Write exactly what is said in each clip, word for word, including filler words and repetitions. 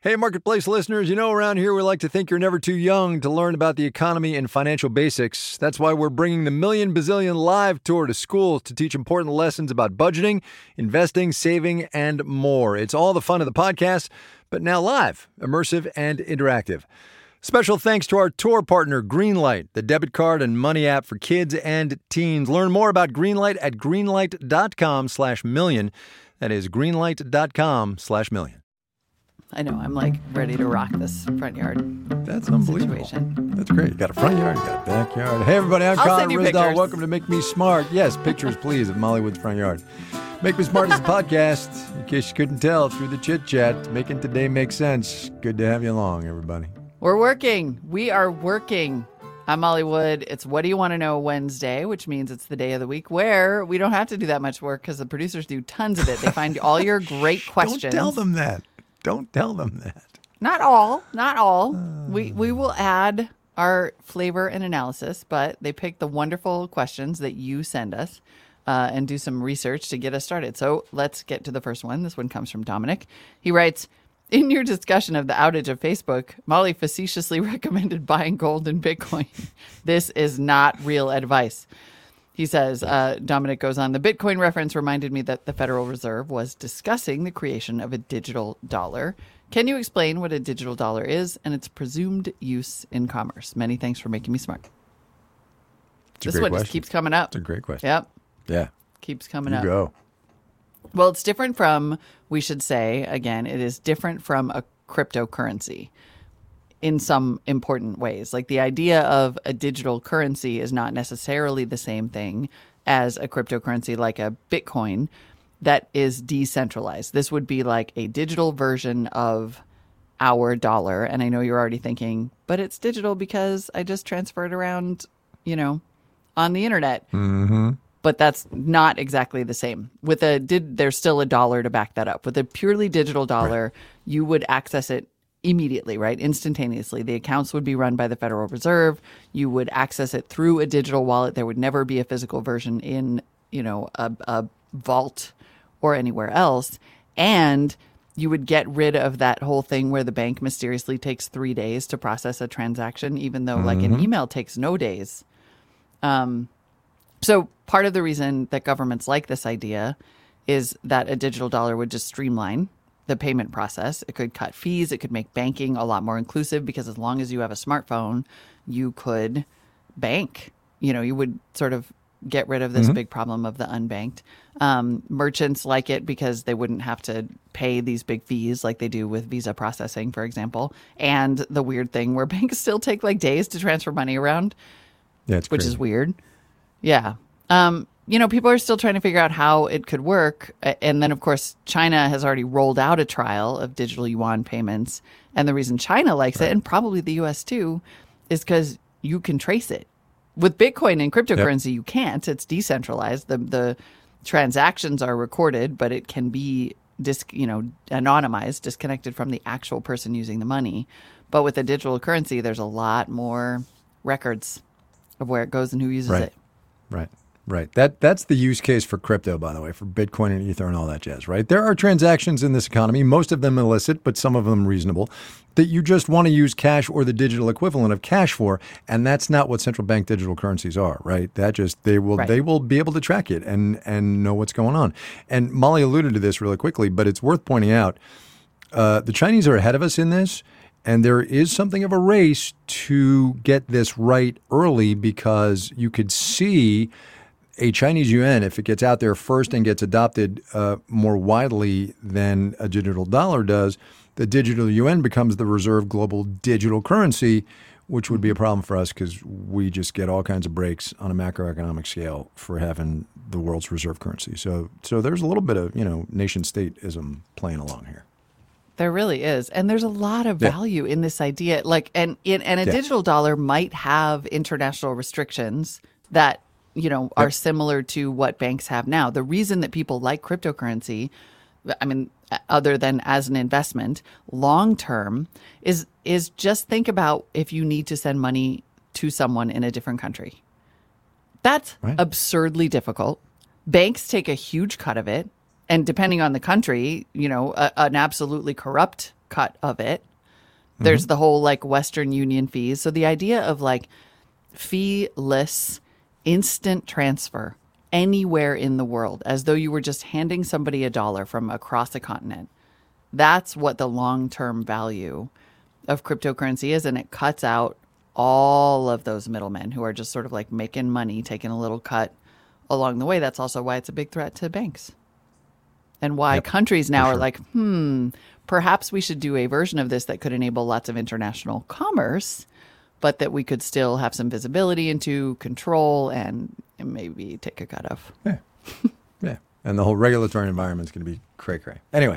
Hey, Marketplace listeners, you know around here we like to think you're never too young to learn about the economy and financial basics. That's why we're bringing the Million Bazillion Live Tour to schools to teach important lessons about budgeting, investing, saving, and more. It's all the fun of the podcast, but now live, immersive, and interactive. Special thanks to our tour partner, Greenlight, the debit card and money app for kids and teens. Learn more about Greenlight at greenlight.com slash million. That is greenlight.com slash million. I know. I'm like ready to rock this front yard. That's unbelievable. Situation. That's great. You got a front yard, you got a backyard. Hey, everybody, I'm I'll Colin send you Risdall. pictures. Welcome to Make Me Smart. Yes, pictures, please, of Mollywood's front yard. Make Me Smart is a podcast, in case you couldn't tell through the chit-chat, making today make sense. Good to have you along, everybody. We're working. We are working. I'm Molly Wood. It's What Do You Want to Know Wednesday, which means it's the day of the week where we don't have to do that much work because the producers do tons of it. They find all your great questions. Don't tell them that. Don't tell them that. Not all, not all. Uh, we we will add our flavor and analysis, but they pick the wonderful questions that you send us uh, and do some research to get us started. So let's get to the first one. This one comes from Dominic. He writes, in your discussion of the outage of Facebook, Molly facetiously recommended buying gold and Bitcoin. This is not real advice. He says, uh, Dominic goes on, the Bitcoin reference reminded me that the Federal Reserve was discussing the creation of a digital dollar. Can you explain what a digital dollar is and its presumed use in commerce? Many thanks for making me smart. It's a this great one question. just keeps coming up. It's a great question. Yep. Yeah. Keeps coming you up. go. Well, it's different from, we should say, again, it is different from a cryptocurrency in some important ways. Like the idea of a digital currency is not necessarily the same thing as a cryptocurrency like a Bitcoin that is decentralized. This would be like a digital version of our dollar. And I know you're already thinking, but it's digital because I just transfer it around, you know, on the internet. Mm-hmm. But that's not exactly the same. With a did there's still a dollar to back that up. With a purely digital dollar, right, you would access it immediately, right? Instantaneously. The accounts would be run by the Federal Reserve. You would access it through a digital wallet. There would never be a physical version in, you know, a, a vault or anywhere else. And you would get rid of that whole thing where the bank mysteriously takes three days to process a transaction, even though mm-hmm. like an email takes no days. Um, so part of the reason that governments like this idea is that a digital dollar would just streamline the payment process. It could cut fees. It could make banking a lot more inclusive because as long as you have a smartphone, you could bank. You know, you would sort of get rid of this mm-hmm. big problem of the unbanked. Um, merchants like it because they wouldn't have to pay these big fees like they do with Visa processing, for example. And the weird thing where banks still take like days to transfer money around, yeah, it's which crazy. is weird. Yeah. Um, you know, people are still trying to figure out how it could work. And then, of course, China has already rolled out a trial of digital yuan payments. And the reason China likes right. it, and probably the U S too, is because you can trace it. With Bitcoin and cryptocurrency, yep. you can't. It's decentralized. The the transactions are recorded, but it can be dis, you know, anonymized, disconnected from the actual person using the money. But with a digital currency, there's a lot more records of where it goes and who uses right. it. Right. Right. That that's the use case for crypto, by the way, for Bitcoin and Ether and all that jazz, right? There are transactions in this economy, most of them illicit, but some of them reasonable, that you just want to use cash or the digital equivalent of cash for, and that's not what central bank digital currencies are, right? That just they will right. they will be able to track it and and know what's going on. And Molly alluded to this really quickly, but it's worth pointing out uh, the Chinese are ahead of us in this. And there is something of a race to get this right early because you could see a Chinese yuan, if it gets out there first and gets adopted uh, more widely than a digital dollar does, the digital yuan becomes the reserve global digital currency, which would be a problem for us because we just get all kinds of breaks on a macroeconomic scale for having the world's reserve currency. So, so there's a little bit of, you know, nation stateism playing along here. There really is. And there's a lot of value yeah. in this idea. Like, and, and a yeah. digital dollar might have international restrictions that, you know, are yep. similar to what banks have now. The reason that people like cryptocurrency, I mean, other than as an investment, long term, is is just think about if you need to send money to someone in a different country. That's right. absurdly difficult. Banks take a huge cut of it. And depending on the country, you know, a, an absolutely corrupt cut of it. There's mm-hmm. the whole like Western Union fees. So the idea of like fee-less instant transfer anywhere in the world, as though you were just handing somebody a dollar from across a continent. That's what the long-term value of cryptocurrency is. And it cuts out all of those middlemen who are just sort of like making money, taking a little cut along the way. That's also why it's a big threat to banks. And why yep, countries now sure. are like, hmm, perhaps we should do a version of this that could enable lots of international commerce, but that we could still have some visibility into, control, and, and maybe take a cut of. Yeah. Yeah. And the whole regulatory environment is going to be cray-cray. Anyway.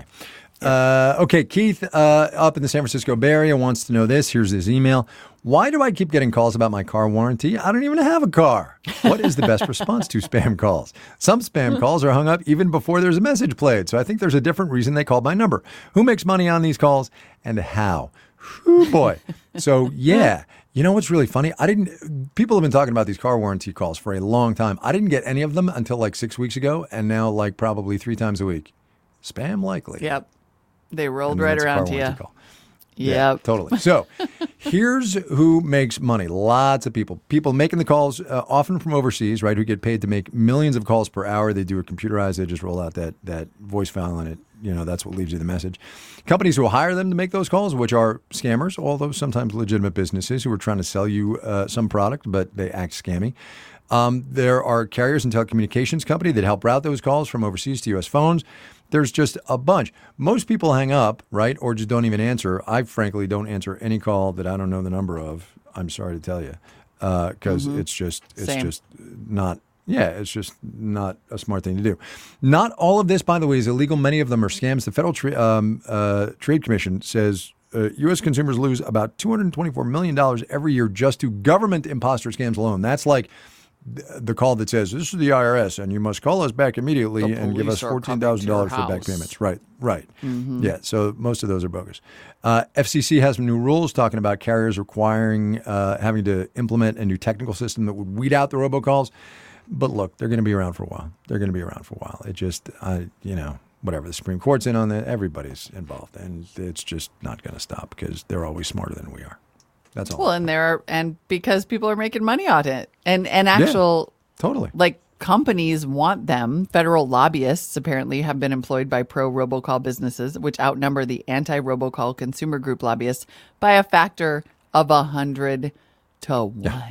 Uh, okay, Keith uh, up in the San Francisco Bay Area wants to know this. Here's his email. Why do I keep getting calls about my car warranty? I don't even have a car. What is the best response to spam calls? Some spam calls are hung up even before there's a message played. So I think there's a different reason they called my number. Who makes money on these calls and how? Whew, boy. So, yeah. You know what's really funny? I didn't. People have been talking about these car warranty calls for a long time. I didn't get any of them until like six weeks ago, and now like probably three times a week. Spam likely. Yep. They rolled right around to you. Yep. Yeah, totally. So here's who makes money. Lots of people. People making the calls, uh, often from overseas, right, who get paid to make millions of calls per hour. They do it computerized. They just roll out that that voice file and it, you know, that's what leaves you the message. Companies who will hire them to make those calls, which are scammers, although sometimes legitimate businesses who are trying to sell you uh, some product, but they act scammy. Um, there are carriers and telecommunications companies that help route those calls from overseas to U S phones. There's just a bunch. Most people hang up, right, or just don't even answer. I frankly don't answer any call that I don't know the number of. I'm sorry to tell you, because uh, mm-hmm. it's just it's Same. just not. Yeah, it's just not a smart thing to do. Not all of this, by the way, is illegal. Many of them are scams. The Federal Tra- um, uh, Trade Commission says uh, U S consumers lose about two hundred twenty-four million dollars every year just to government imposter scams alone. That's like the call that says, this is the I R S, and you must call us back immediately and give us fourteen thousand dollars for back payments. Right, right. Mm-hmm. Yeah, so most of those are bogus. Uh, F C C has some new rules talking about carriers requiring, uh, having to implement a new technical system that would weed out the robocalls. But look, they're going to be around for a while. They're going to be around for a while. It just, I, you know, whatever. The Supreme Court's in on that. Everybody's involved. And it's just not going to stop because they're always smarter than we are. That's all. Well, and there are, and because people are making money on it, and and actual yeah, totally like companies want them. Federal lobbyists apparently have been employed by pro robocall businesses, which outnumber the anti robocall consumer group lobbyists by a factor of a hundred to one. Yeah.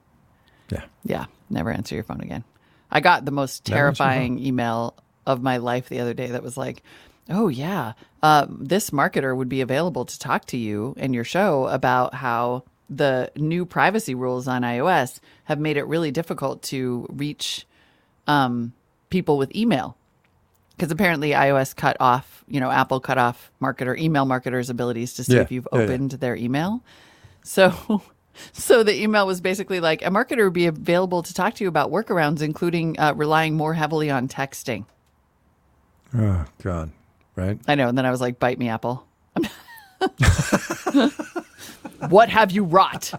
yeah, yeah. Never answer your phone again. I got the most terrifying email of my life the other day that was like, oh, yeah, uh, this marketer would be available to talk to you and your show about how the new privacy rules on iOS have made it really difficult to reach um, people with email. Because apparently iOS cut off, you know, Apple cut off marketer, email marketers' abilities to see yeah. if you've yeah, opened yeah. their email. So... So the email was basically like, a marketer would be available to talk to you about workarounds, including uh, relying more heavily on texting. Oh, God. Right? I know. And then I was like, bite me, Apple. What have you wrought?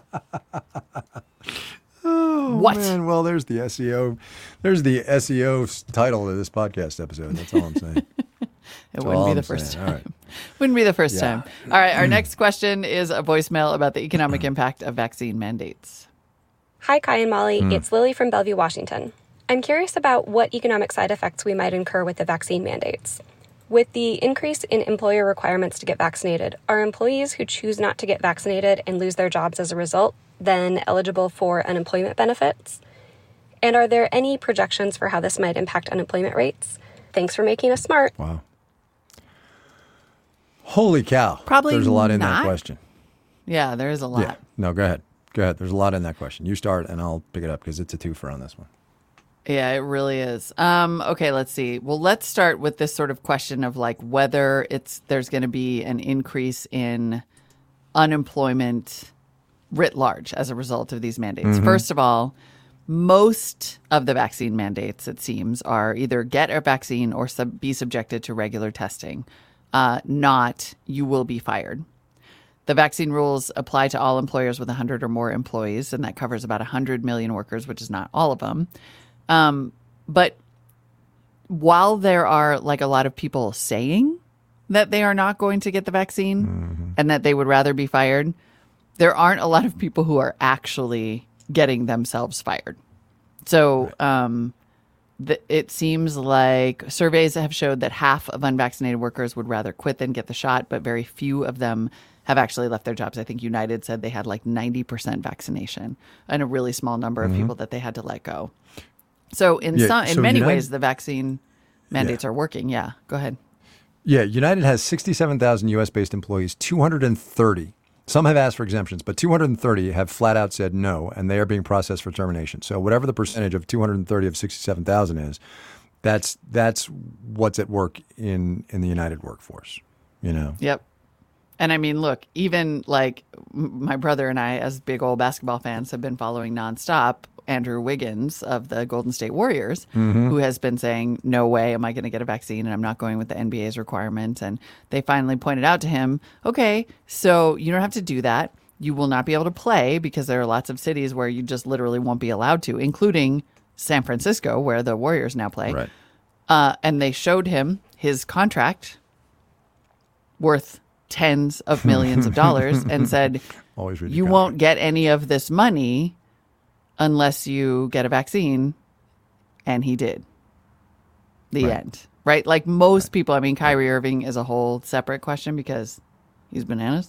Oh, what? man. Well, there's the S E O. There's the S E O time of this podcast episode. That's all I'm saying. It wouldn't be the first time. Right. Wouldn't be the first yeah. time. All right. Our next question is a voicemail about the economic impact of vaccine mandates. Hi, Kai and Molly. Mm. It's Lily from Bellevue, Washington. I'm curious about what economic side effects we might incur with the vaccine mandates. With the increase in employer requirements to get vaccinated, are employees who choose not to get vaccinated and lose their jobs as a result then eligible for unemployment benefits? And are there any projections for how this might impact unemployment rates? Thanks for making us smart. Wow. Holy cow. Probably There's a lot in not. that question. Yeah, there is a lot. Yeah. No, go ahead. Go ahead. There's a lot in that question. You start and I'll pick it up because it's a twofer on this one. Yeah, it really is. Um, okay, let's see. Well, let's start with this sort of question of like whether it's there's going to be an increase in unemployment writ large as a result of these mandates. Mm-hmm. First of all, most of the vaccine mandates, it seems, are either get a vaccine or sub- be subjected to regular testing. Uh, not you will be fired. The vaccine rules apply to all employers with one hundred or more employees, and that covers about one hundred million workers, which is not all of them. Um, but while there are like a lot of people saying that they are not going to get the vaccine mm-hmm. and that they would rather be fired, there aren't a lot of people who are actually getting themselves fired. So um, the, it seems like surveys have showed that half of unvaccinated workers would rather quit than get the shot, but very few of them have actually left their jobs. I think United said they had like ninety percent vaccination and a really small number of mm-hmm. people that they had to let go. So in yeah, some, in so many United, ways, the vaccine mandates yeah. are working. Yeah, go ahead. Yeah, United has sixty-seven thousand U S-based employees, two hundred thirty. Some have asked for exemptions, but two hundred thirty have flat out said no, and they are being processed for termination. So whatever the percentage of two hundred thirty of sixty-seven thousand is, that's that's what's at work in, in the United workforce, you know? Yep. And I mean, look, even like my brother and I, as big old basketball fans, have been following nonstop Andrew Wiggins of the Golden State Warriors, mm-hmm. who has been saying, no way am I going to get a vaccine and I'm not going with the N B A's requirements. And they finally pointed out to him, okay, so you don't have to do that. You will not be able to play because there are lots of cities where you just literally won't be allowed to, including San Francisco, where the Warriors now play. Right. Uh, and they showed him his contract worth tens of millions of dollars and said, you won't get any of this money unless you get a vaccine. And he did. The right. end. Right? Like most right. people, I mean, Kyrie Irving is a whole separate question because he's bananas.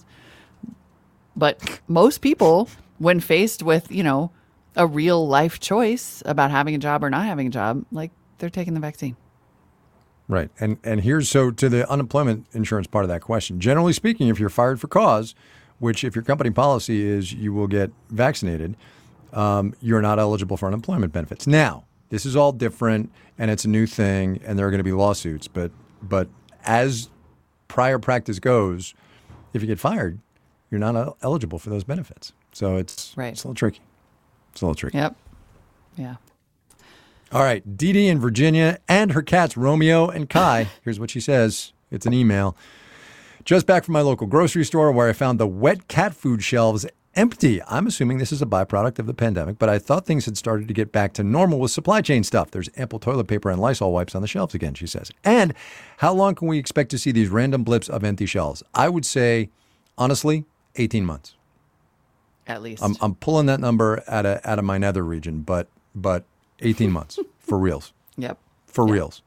But most people, when faced with, you know, a real life choice about having a job or not having a job, like they're taking the vaccine. Right. And and here's so to the unemployment insurance part of that question. Generally speaking, if you're fired for cause, which if your company policy is you will get vaccinated, um, you're not eligible for unemployment benefits. Now, this is all different and it's a new thing and there are going to be lawsuits. But but as prior practice goes, if you get fired, you're not eligible for those benefits. So it's, right. it's a little tricky. It's a little tricky. Yep. Yeah. All right, Dee Dee in Virginia and her cats, Romeo and Kai. Here's what she says. It's an email. Just back from my local grocery store where I found the wet cat food shelves empty. I'm assuming this is a byproduct of the pandemic, but I thought things had started to get back to normal with supply chain stuff. There's ample toilet paper and Lysol wipes on the shelves again, she says. And how long can we expect to see these random blips of empty shelves? I would say, honestly, eighteen months. At least. I'm, I'm pulling that number out of, out of my nether region, but but... eighteen months for reals. Yep. For yep. reals.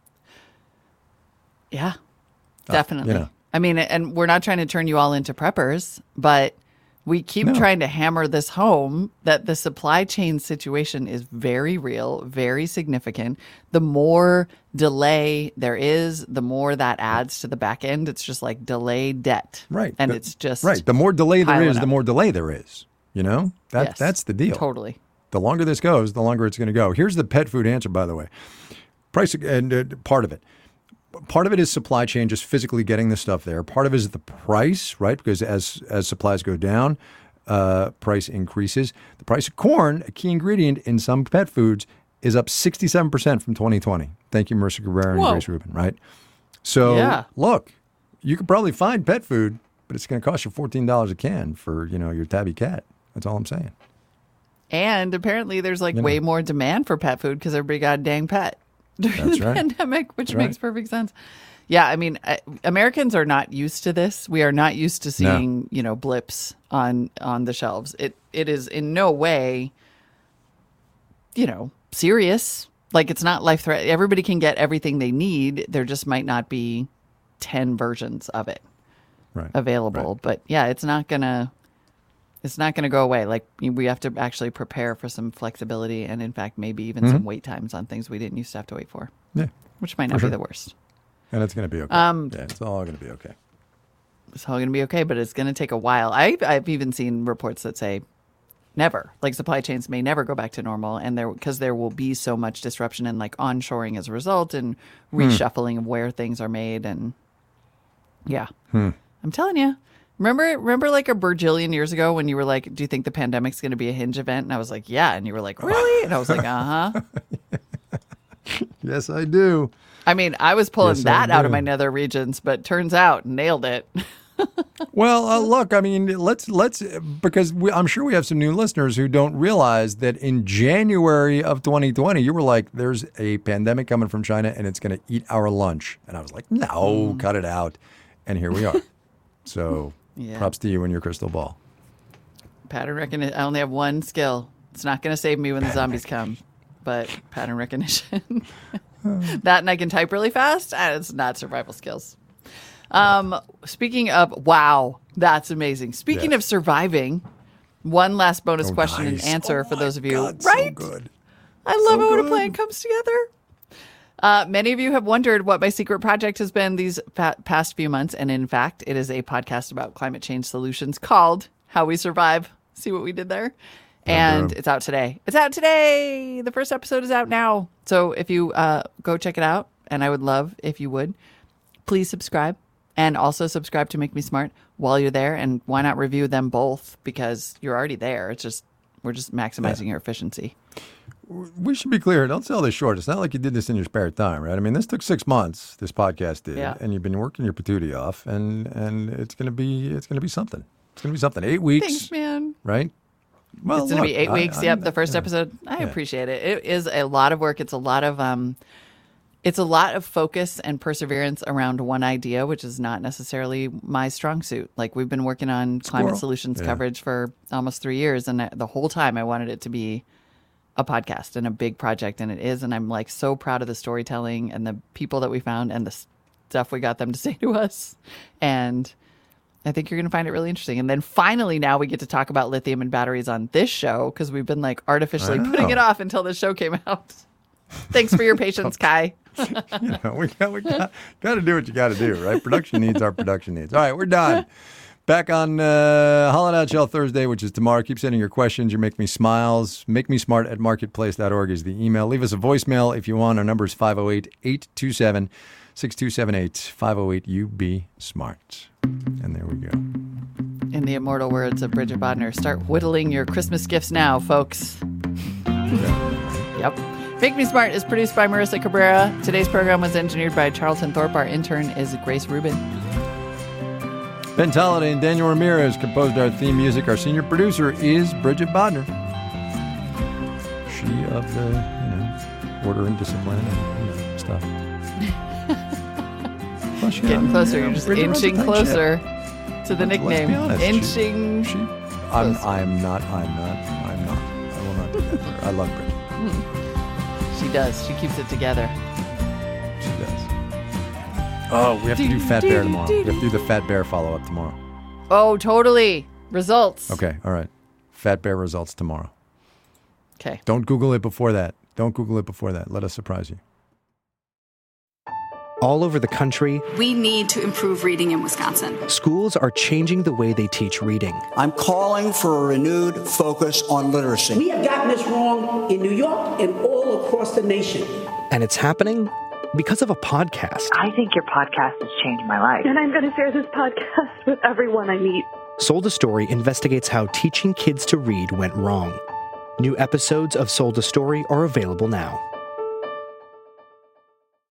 Yeah, definitely. Uh, you know. I mean, and we're not trying to turn you all into preppers, but we keep no. trying to hammer this home that the supply chain situation is very real, very significant. The more delay there is, the more that adds to the back end. It's just like delayed debt. Right. And the, it's just right. The more delay there is, up. the more delay there is. You know, that yes, that's the deal. Totally. The longer this goes, the longer it's going to go. Here's the pet food answer, by the way. Price and uh, part of it. Part of it is supply chain, just physically getting the stuff there. Part of it is the price, right? Because as as supplies go down, uh, price increases. The price of corn, a key ingredient in some pet foods, is up sixty-seven percent from twenty twenty. Thank you, Marissa Guerrero and Whoa. Grace Rubin, right? So, yeah. look, you could probably find pet food, but it's going to cost you fourteen dollars a can for, you know, your tabby cat. That's all I'm saying. And apparently there's like you know. way more demand for pet food because everybody got a dang pet during That's the right. pandemic, which That's makes right. perfect sense. Yeah, I mean, uh, Americans are not used to this. We are not used to seeing, no. you know, blips on on the shelves. It it is in no way, you know, serious. Like it's not life threatening. Everybody can get everything they need. There just might not be ten versions of it right. available. Right. But yeah, it's not gonna. It's not going to go away. Like we have to actually prepare for some flexibility and, in fact, maybe even mm-hmm. some wait times on things we didn't used to have to wait for. Yeah, which might not sure. be the worst. And it's going to be okay. Um, yeah, it's all going to be okay. It's all going to be okay, but it's going to take a while. I, I've even seen reports that say never, like supply chains may never go back to normal, and there because there will be so much disruption and like onshoring as a result, and reshuffling hmm. of where things are made, and yeah, hmm. I'm telling you. Remember, remember like a bajillion years ago when you were like, do you think the pandemic's going to be a Hinge event? And I was like, yeah. And you were like, really? And I was like, uh-huh. Yes, I do. I mean, I was pulling yes, that out of my nether regions, but turns out nailed it. Well, uh, look, I mean, let's, let's because we, I'm sure we have some new listeners who don't realize that in January of twenty twenty, you were like, there's a pandemic coming from China and it's going to eat our lunch. And I was like, no, mm. cut it out. and here we are. So Yeah. props to you and your crystal ball. Pattern recognition. I only have one skill. It's not going to save me when the zombies come, but pattern recognition. That and I can type really fast. And it's not survival skills. Um, speaking of, wow, that's amazing. Speaking Yeah. of surviving, one last bonus Oh, question nice. and answer Oh for my those of you. God, so right? good. I love So it when a good. plan comes together. Uh, many of you have wondered what my secret project has been these pa- past few months. And in fact, it is a podcast about climate change solutions called How We Survive. See what we did there? And it's out today. It's out today. The first episode is out now. So if you uh, go check it out, and I would love if you would, please subscribe. And also subscribe to Make Me Smart while you're there. And why not review them both? Because you're already there. It's just, we're just maximizing your efficiency. We should be clear. Don't sell this short. It's not like you did this in your spare time, right? I mean, this took six months. This podcast did, Yeah. and you've been working your patootie off, and and it's gonna be it's gonna be something. It's gonna be something. Eight weeks, Thanks, man. right? Well, It's going to be look, eight I- weeks. I- yep, the first yeah. episode. I Yeah. appreciate it. It is a lot of work. It's a lot of um, it's a lot of focus and perseverance around one idea, which is not necessarily my strong suit. Like we've been working on climate Squirrel. solutions Yeah. coverage for almost three years, and I, the whole time I wanted it to be a podcast and a big project, and it is. And I'm like so proud of the storytelling and the people that we found and the stuff we got them to say to us, and I think you're going to find it really interesting. And then finally, now we get to talk about lithium and batteries on this show because we've been like artificially I know. putting it off until the show came out. Thanks for your patience, Kai. You know, we got we got, got to do what you got to do, right? Production needs our production needs. All right, we're done. Back on uh, Holland Out Shell Thursday, which is tomorrow. Keep sending your questions. You make me smiles. Make me smart at marketplace dot org is the email. Leave us a voicemail if you want. Our number is five oh eight, eight two seven, six two seven eight. five oh eight U B SMART. And there we go. In the immortal words of Bridget Bodner, start whittling your Christmas gifts now, folks. Yep. Make Me Smart is produced by Marissa Cabrera. Today's program was engineered by Charlton Thorpe. Our intern is Grace Rubin. Ben Tolliday and Daniel Ramirez composed our theme music. Our senior producer is Bridget Bodner. She of the, you know, order and discipline and you know, stuff. Well, she- Getting I closer. mean, You're just Bridget runs a inching tight closer ship. to the Let's- let's nickname. be honest. She- Inching. She, I'm, Close. I'm not, I'm not, I'm not. I will not do that to her. I love Bridget. She does. She keeps it together. She does. Oh, we have to do Fat Bear tomorrow. We have to do the Fat Bear follow-up tomorrow. Oh, totally. Results. Okay, all right. Fat Bear results tomorrow. Okay. Don't Google it before that. Don't Google it before that. Let us surprise you. All over the country, We need to improve reading in Wisconsin. schools are changing the way they teach reading. I'm calling for a renewed focus on literacy. We have gotten this wrong in New York and all across the nation. And it's happening because of a podcast. I think your podcast has changed my life. And I'm going to share this podcast with everyone I meet. Sold a Story investigates how teaching kids to read went wrong. New episodes of Sold a Story are available now.